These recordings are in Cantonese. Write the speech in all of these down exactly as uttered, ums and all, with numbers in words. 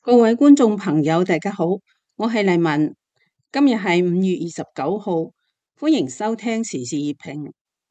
各位觀眾朋友，大家好，我係麗文，今日係五月二十九號，歡迎收聽時事熱評。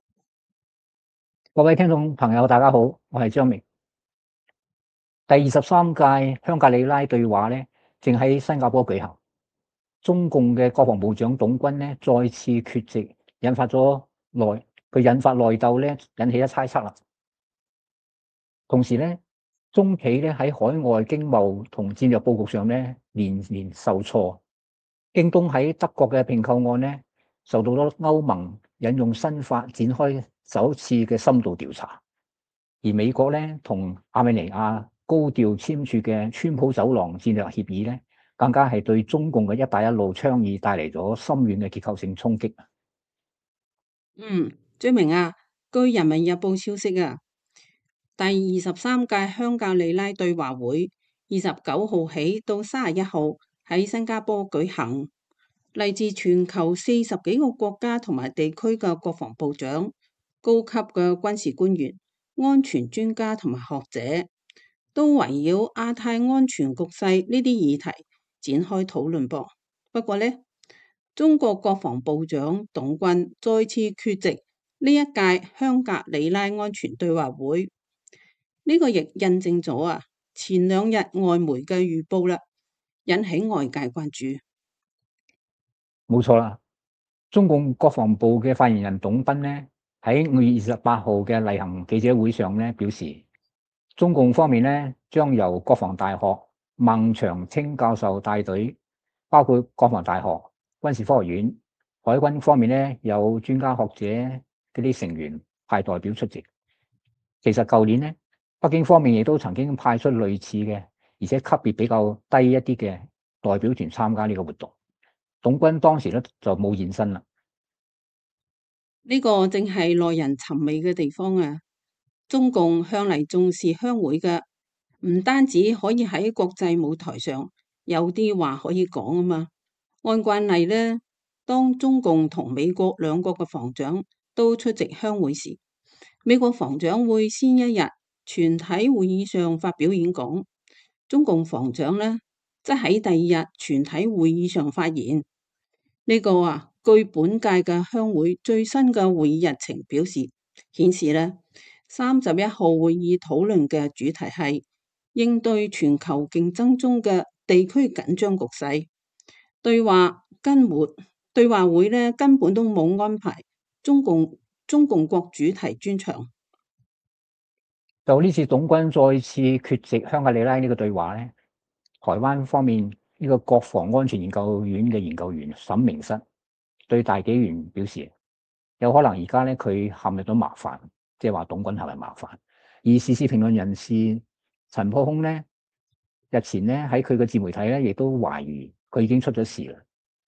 各位聽眾朋友，大家好，我係張明。第二十三屆香格里拉對話咧，正喺新加坡舉行。中共嘅國防部長董軍咧再次缺席，引發咗內佢引發內鬥咧，引起咗猜測啦。同時咧，中企咧喺海外經貿同戰略佈局上咧連連受挫。京東喺德國嘅併購案咧，受到咗歐盟引用新法展開首次嘅深度調查。而美國咧同亞美尼亞高調簽署嘅川普走廊戰略協議咧，更加係對中共嘅一帶一路倡議帶嚟咗深遠嘅結構性衝擊。 嗯，張明啊，據《人民日報》消息啊，第二十三屆香格里拉對話會二十九號起到三十一號喺新加坡舉行，嚟自全球四十幾個國家同埋地區嘅國防部長、高級嘅軍事官員、安全專家同埋學者，都圍繞亞太安全局勢呢啲議題展開討論噃。不過呢，中國國防部長董軍再次缺席呢一屆香格里拉安全對話會，呢個亦印證咗啊前兩日外媒嘅預報啦，引起外界關注。 冇錯啦，中共國防部嘅發言人董斌咧喺五月二十八號嘅例行記者會上咧表示，中共方面咧將由國防大學孟長青教授帶隊，包括國防大學、軍事科學院、海軍方面咧有專家學者嗰啲成員派代表出席。其實舊年咧，北京方面亦都曾經派出類似嘅，而且級別比較低一啲嘅代表團參加呢個活動。董軍當時咧就冇現身啦。 呢個正係耐人尋味嘅地方啊！中共向嚟重視鄉會嘅，唔單止可以喺國際舞台上有啲話可以講啊嘛。按慣例呢，當中共同美國兩國嘅防長都出席鄉會時，美國防長會先一日全體會議上發表演講，中共防長呢則喺第二日全體會議上發言。呢個啊，據本屆嘅鄉會最新嘅會議日程表示，顯示呢三十一號會議討論嘅主題係應對全球競爭中嘅地區緊張局勢。對話根本對話會呢根本都冇安排中共中共國主題專場。 就呢次董軍再次缺席香格里拉呢個對話咧，台灣方面呢個國防安全研究院嘅研究員沈明室對大紀元表示，有可能而家咧佢陷入咗麻煩，即係話董軍係咪麻煩？而時事評論人士陳破空咧日前咧喺佢嘅自媒體咧，亦都懷疑佢已經出咗事啦。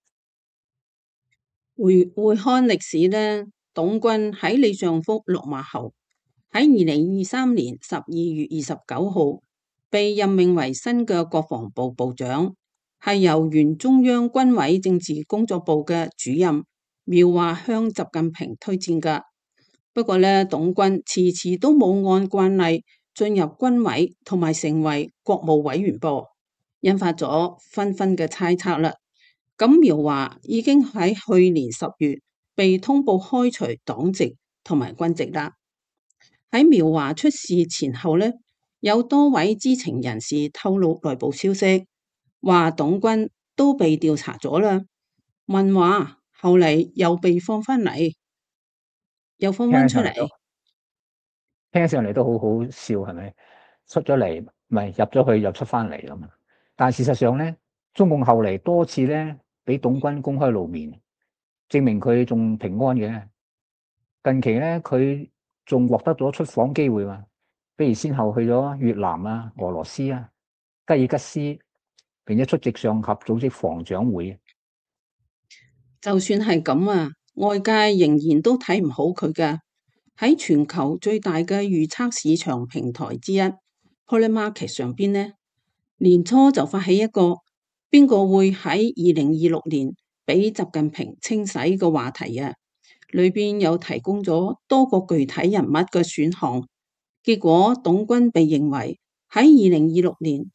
回回看歷史呢，董軍喺李尚福落馬後，喺二零二三年十二月二十九號被任命為新嘅國防部部長，係由原中央軍委政治工作部嘅主任苗華向習近平推薦噶。不過呢，董軍遲遲都冇按慣例進入軍委同埋成為國務委員噃，引發咗紛紛嘅猜測啦。咁苗華已經喺去年十月被通報開除黨籍同埋軍籍啦。喺苗華出事前後呢，有多位知情人士透露內部消息，話董軍都被調查咗啦。問話後嚟又被放翻嚟，又放翻出嚟， 聽上嚟都好好笑，係咪？出咗嚟，唔係入咗去又出翻嚟咁嘛。但係事實上咧，中共後嚟多次咧俾董軍公開露面，證明佢仲平安嘅。近期咧，佢仲獲得咗出訪機會嘛，比如先後去咗越南啊、俄羅斯啊、吉爾吉斯，並且出席上合組織防長會。 就算係咁啊，外界仍然都睇唔好佢㗎。喺全球最大嘅預測市場平台之一 Polymarket 上邊呢，年初就發起一個邊個會喺二零二六年俾習近平清洗嘅話題啊，裏邊有提供咗多個具體人物嘅選項。結果董軍被認為喺二零二六年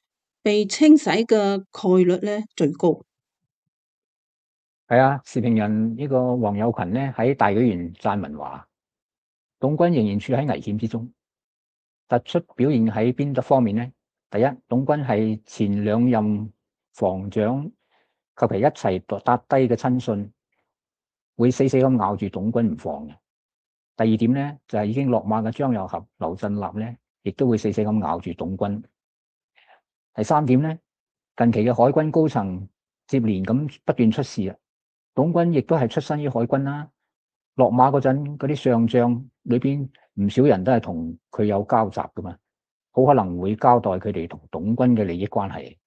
被清洗嘅概率咧最高。 係啊，時評人呢個黃友群咧喺大紀元撰文話，董軍仍然處喺危險之中。突出表現喺邊一方面呢？第一，董軍係前兩任防長及其一齊搭低嘅親信，會死死咁咬住董軍唔放嘅。第二點咧，就係、是、已經落馬嘅張又俠、劉振立咧，亦都會死死咁咬住董軍。第三點咧，近期嘅海軍高層接連咁不斷出事啊，董軍亦都係出身於海軍啦。落馬嗰陣，嗰啲上將裏邊唔少人都係同佢有交集噶嘛，好可能會交代佢哋同董軍嘅利益關係。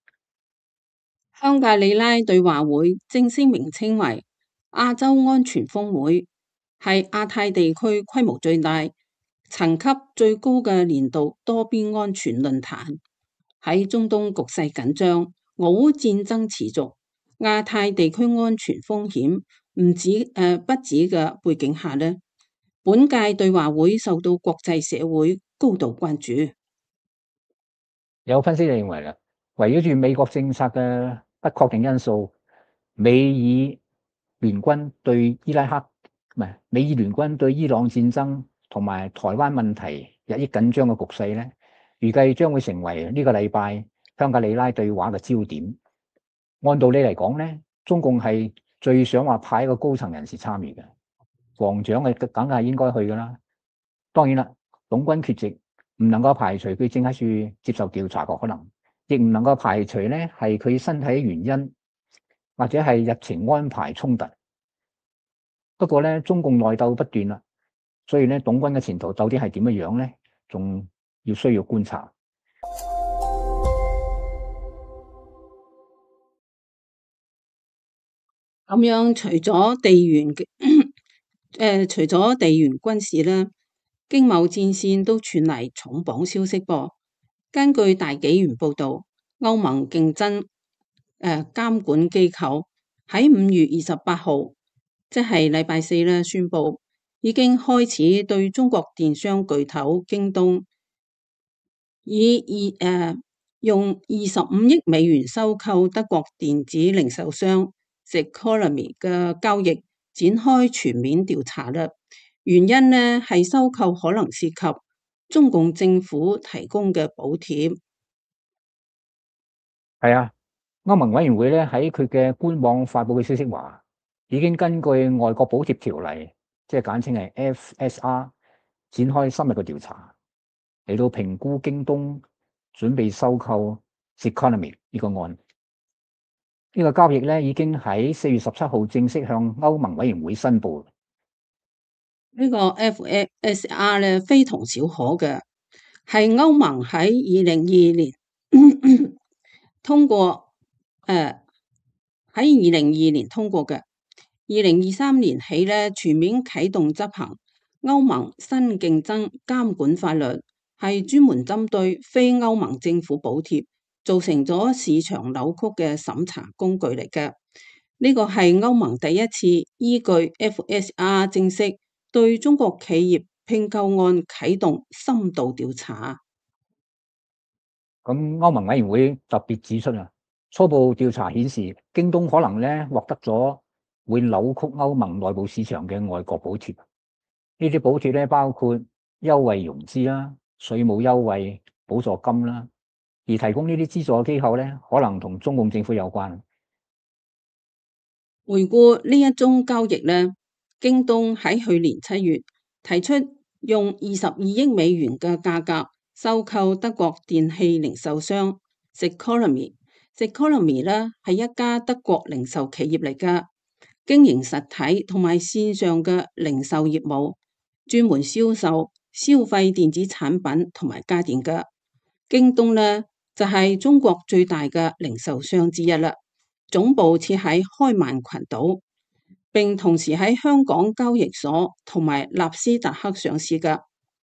香格里拉對話會正式名稱為亞洲安全峰會，係亞太地區規模最大、層級最高嘅年度多邊安全論壇。喺中東局勢緊張、俄烏戰爭持續、亞太地區安全風險唔止誒、呃、不止嘅背景下呢，本屆對話會受到國際社會高度關注。 有分析就認為啦，圍繞住美國政策嘅不確定因素，美以聯軍對伊拉克唔係美以聯軍對伊朗戰爭同埋台灣問題日益緊張嘅局勢咧，預計將會成為呢個禮拜香格里拉對話嘅焦點。按道理嚟講咧，中共係最想話派一個高層人士參與嘅，防長係梗係應該去噶啦。當然啦，董軍缺席唔能夠排除佢正喺處接受調查嘅可能，亦唔能夠排除咧係佢身體原因或者係日程安排衝突。不過咧，中共內鬥不斷啦，所以咧，董軍嘅前途究竟係點樣樣咧，仲要需要觀察。 咁樣除咗地緣嘅誒，除咗地緣軍事啦，經貿戰線都傳嚟重磅消息噃。根據大紀元報導，歐盟競爭誒監管機構喺五月二十八號，即係禮拜四咧，宣布已經開始對中國電商巨頭京東以二誒用二十五億美元收購德國電子零售商 Ceconomy 嘅交易展開全面調查啦。原因呢係收購可能涉及中共政府提供嘅補貼。 係啊，歐盟委員會咧喺佢嘅官網發佈嘅消息話，已經根據外國補貼條例，即係簡稱係 F S R， 展開深入嘅調查，嚟到評估京東準備收購 Ceconomy 呢個案。呢個交易咧已經喺四月十七號正式向歐盟委員會申報。 呢個 F S R 咧非同小可嘅，係歐盟喺二零二二年通過，誒喺二零二二年通過嘅，二零二三年起咧全面啟動執行。歐盟新競爭監管法律係專門針對非歐盟政府補貼造成咗市場扭曲嘅審查工具嚟嘅。呢個係歐盟第一次依據 F S R 正式對中國企業併購案啟動深度調查。 咁歐盟委員會特別指出啊，初步調查顯示，京東可能咧獲得咗會扭曲歐盟內部市場嘅外國補貼。呢啲補貼咧包括優惠融資啦、稅務優惠、補助金啦，而提供呢啲資助嘅機構咧，可能同中共政府有關。 回顧呢一宗交易呢，京東喺去年七月提出用二十二億美元嘅價格收購德國電器零售商 Ceconomy。Ceconomy 呢係一家德國零售企業嚟㗎，經營實體同埋線上嘅零售業務，專門銷售消費電子產品同埋家電㗎。京東呢就係中國最大嘅零售商之一啦。總部設喺開曼群島，並同時喺香港交易所同埋納斯達克上市㗎。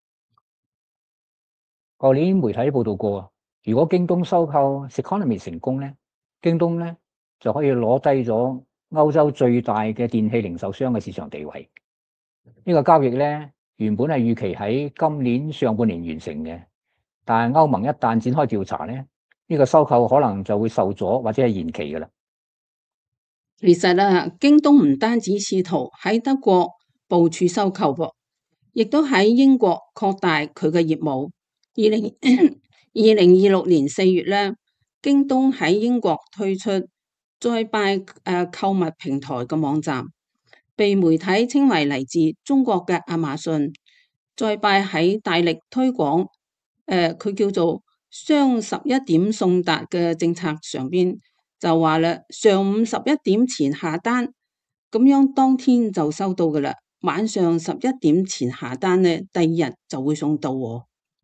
舊年媒體報道過，如果京東收購 Ceconomy 成功咧，京東咧就可以攞低咗歐洲最大嘅電器零售商嘅市場地位。呢個交易咧原本係預期喺今年上半年完成嘅，但係歐盟一旦展開調查咧， 呢個收購可能就會受阻或者係延期㗎啦。 其實啊，京東唔單止試圖喺德國部署收購噃，亦都喺英國擴大佢嘅業務。二零二零二六年四月咧，京東喺英國推出再拜誒購物平台嘅網站，被媒體稱為嚟自中國嘅亞馬遜。再拜喺大力推廣誒佢、呃、叫做雙十一點送達嘅政策上邊，就話啦，上午十一點前下單，咁樣當天就收到噶啦。晚上十一點前下單呢，第二日就會送到喎。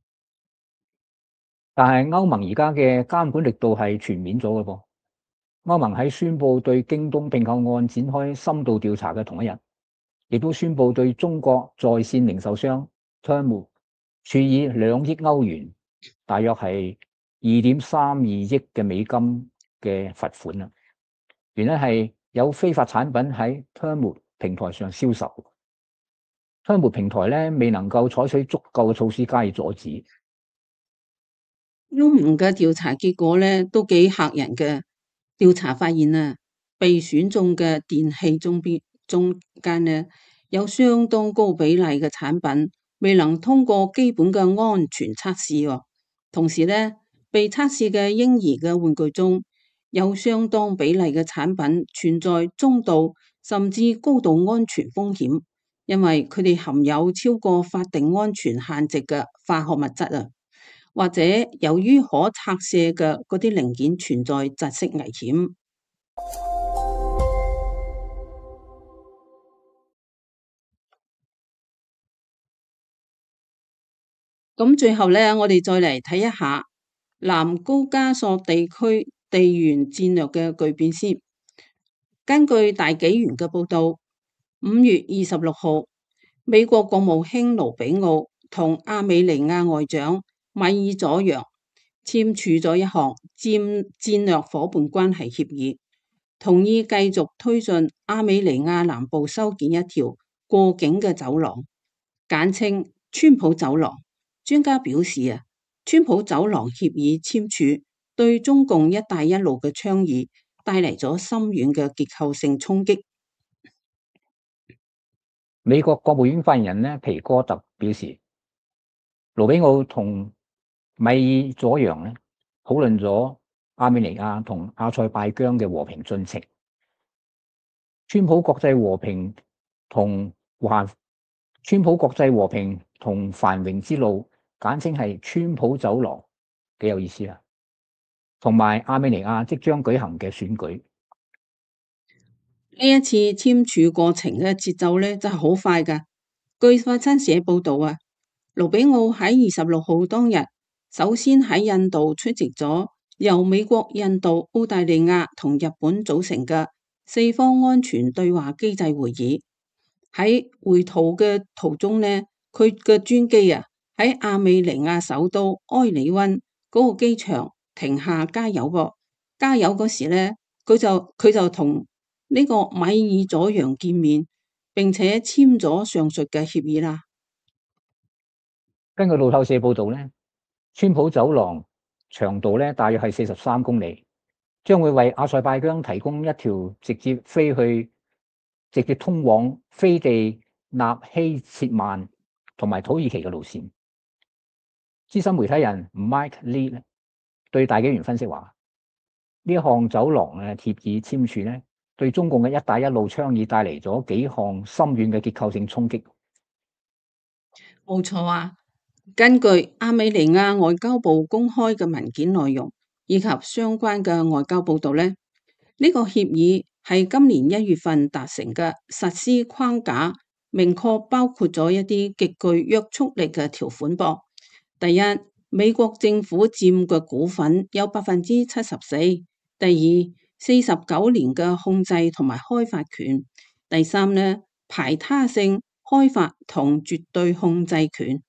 但係歐盟而家嘅監管力度係全面咗嘅噃。歐盟喺宣布對京東併購案展開深度調查嘅同一日，亦都宣布對中國在線零售商 Temu 處以兩億歐元，大約係二點三二億嘅美金嘅罰款啦。原因係有非法產品喺 Temu 平台上銷售。Temu 平台咧未能夠採取足夠嘅措施加以阻止。 歐盟嘅調查結果咧都幾嚇人嘅。調查發現啊，被選中嘅電器中邊中間呢，有相當高比例嘅產品未能通過基本嘅安全測試喎。同時呢，被測試嘅嬰兒嘅玩具中有相當比例嘅產品存在中度甚至高度安全風險，因為佢哋含有超過法定安全限值嘅化學物質啊，或者由於可拆卸嘅嗰啲零件存在窒息危險。咁最後呢，我哋再嚟睇一下南高加索地區地緣戰略嘅巨變先。根據大紀元嘅報道，五月二十六號，美國國務卿盧比奧同亞美尼亞外長米爾佐揚簽署咗一項戰戰略夥伴關係協議，同意繼續推進亞美尼亞南部修建一條過境嘅走廊，簡稱川普走廊。專家表示啊，川普走廊協議簽署對中共一帶一路嘅倡議帶嚟咗深遠嘅結構性衝擊。 美國國務院發言人咧皮哥特表示，盧比奧同米爾佐揚咧討論咗亞美尼亞同阿塞拜疆嘅和平進程。川普國際和平同環川普國際和平同繁榮之路，簡稱係川普走廊，幾有意思啊！同埋亞美尼亞即將舉行嘅選舉， 呢一次簽署過程嘅節奏咧真係好快噶。據法新社報道啊，盧比奧喺二十六號當日，首先喺印度出席咗由美國、印度、澳大利亞同日本組成嘅四方安全對話機制會議。喺回途嘅途中呢，佢嘅專機啊喺亞美尼亞首都埃里溫嗰個機場停下加油噃。加油嗰時呢，佢就佢就同呢個米爾佐揚見面，並且簽咗上述嘅協議啦。 根據路透社報道咧，川普走廊長度咧大約係四十三公里，將會為阿塞拜疆提供一條直接飛去、直接通往飛地納希切曼同埋土耳其嘅路線。資深媒體人 Mike Lee 對大紀元分析話：呢一項走廊嘅協議簽署咧，對中共嘅一帶一路倡議帶嚟咗幾項深遠嘅結構性衝擊。 冇錯啊！根據亞美尼亞外交部公開嘅文件內容以及相關嘅外交報道咧，呢、呢個協議係今年一月份達成嘅實施框架，明確包括咗一啲極具約束力嘅條款噃。第一，美國政府佔嘅股份有百分之七十四；第二，四十九年嘅控制同埋開發權；第三呢，排他性開發同絕對控制權。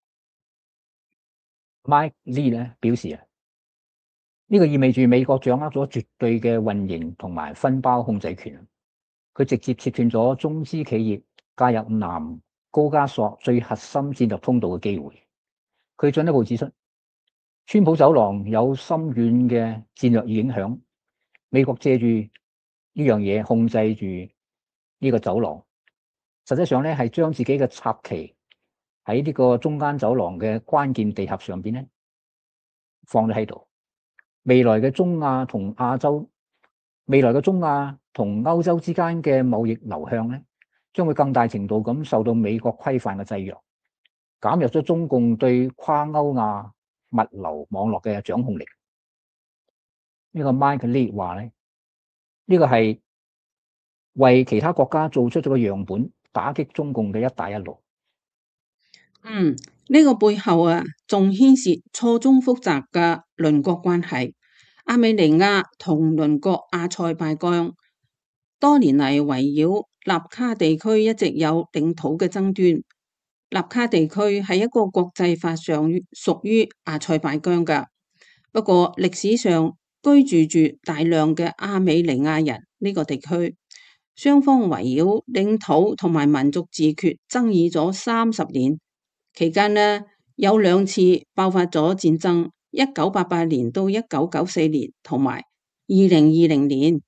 Mike Lee 咧表示啊，呢個意味住美國掌握咗絕對嘅運營同埋分包控制權。佢直接切斷咗中資企業加入南高加索最核心戰略通道嘅機會。佢進一步指出， 川普走廊有深遠嘅戰略影響，美國借住呢樣嘢控制住呢個走廊，實際上咧係將自己嘅插旗喺呢個中間走廊嘅關鍵地殼上邊咧放咗喺度。未來嘅中亞同亞洲，未來嘅中亞同歐洲之間嘅貿易流向咧，將會更大程度咁受到美國規範嘅制約，減弱咗中共對跨歐亞物流網絡嘅掌控力。呢個 Mike Lee 話咧，呢個係為其他國家做出咗個樣本，打擊中共嘅一帶一路。 嗯，呢個背後啊，仲牽涉錯綜複雜嘅鄰國關係。亞美尼亞同鄰國阿塞拜疆多年嚟圍繞納卡地區一直有領土嘅爭端。納卡地區係一個國際法上屬於阿塞拜疆㗎，不過歷史上居住住大量嘅亞美尼亞人呢個地區，雙方圍繞領土同埋民族自決爭議咗三十年。期間呢，有兩次爆發咗戰爭，一九八八年到一九九四年，同埋二零二零年。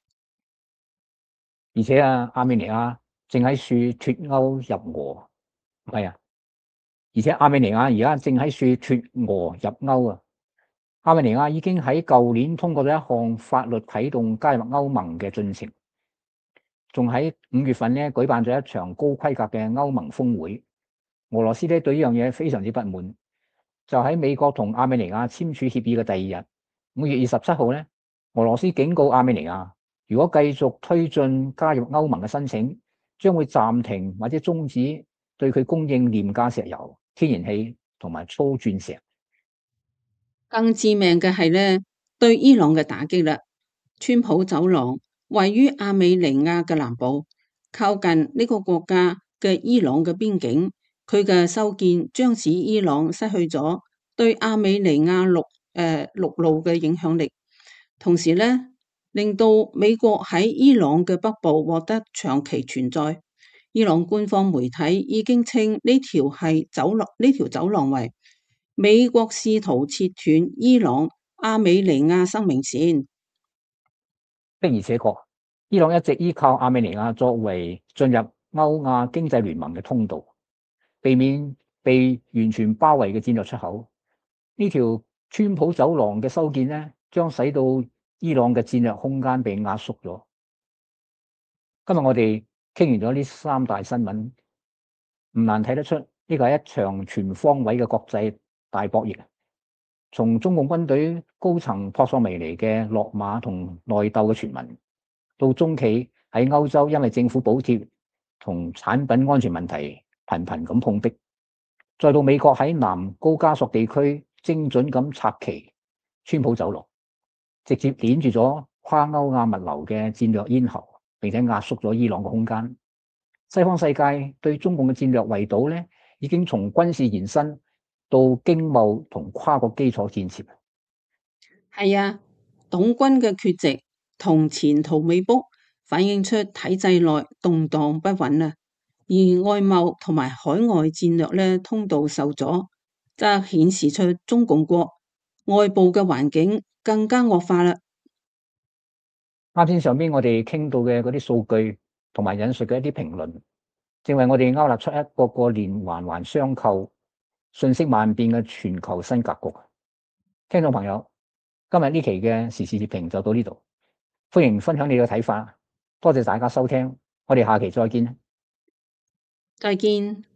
而且啊，亞美尼亞正喺樹脫歐入俄，唔係啊，而且亞美尼亞而家正喺樹脫俄入歐啊。亞美尼亞已經喺舊年通過咗一項法律啟動加入歐盟嘅進程，仲喺五月份呢舉辦咗一場高規格嘅歐盟峰會。俄羅斯咧對呢樣嘢非常之不滿，就喺美國同亞美尼亞簽署協議嘅第二日，五月二十七號咧，俄羅斯警告亞美尼亞，如果繼續推進加入歐盟嘅申請，將會暫停或者終止對佢供應廉價石油、天然氣同埋粗鑽石。 更致命嘅係咧，對伊朗嘅打擊啦。川普走廊位於亞美尼亞嘅南部，靠近呢個國家嘅伊朗嘅邊境。佢嘅修建將使伊朗失去咗對亞美尼亞陸誒陸路嘅影響力，同時咧令到美國喺伊朗嘅北部獲得長期存在。伊朗官方媒體已經稱呢條係走廊，呢條走廊為美國試圖切斷伊朗亞美尼亞生命線。 的而且確，伊朗一直依靠亞美尼亞作為進入歐亞經濟聯盟嘅通道，避免被完全包圍嘅戰略出口。呢條川普走廊嘅修建呢，將使到伊朗嘅戰略空間被壓縮咗。今日我哋傾完咗呢三大新聞，唔難睇得出呢個係一場全方位嘅國際大博弈。從中共軍隊高層撲朔迷離嘅落馬同內鬥嘅傳聞，到中企喺歐洲因為政府補貼同產品安全問題頻頻咁碰壁，再到美國喺南高加索地區精準咁插旗川普走廊，直接鏈住咗跨歐亞物流嘅戰略咽喉，並且壓縮咗伊朗嘅空間。西方世界對中共嘅戰略圍堵咧，已經從軍事延伸到經貿同跨國基礎建設。 係啊，董軍嘅缺席同前途未卜，反映出體制內動盪不穩啊。而外貿同埋海外戰略咧通道受阻，則顯示出中共國外部嘅環境更加惡化啦。 啱先上邊我哋傾到嘅嗰啲數據同埋引述嘅一啲評論，正為我哋勾勒出一個個連環環相扣、瞬息萬變嘅全球新格局。聽眾朋友，今日呢期嘅時事熱評就到呢度，歡迎分享你嘅睇法，多謝大家收聽，我哋下期再見。 再見。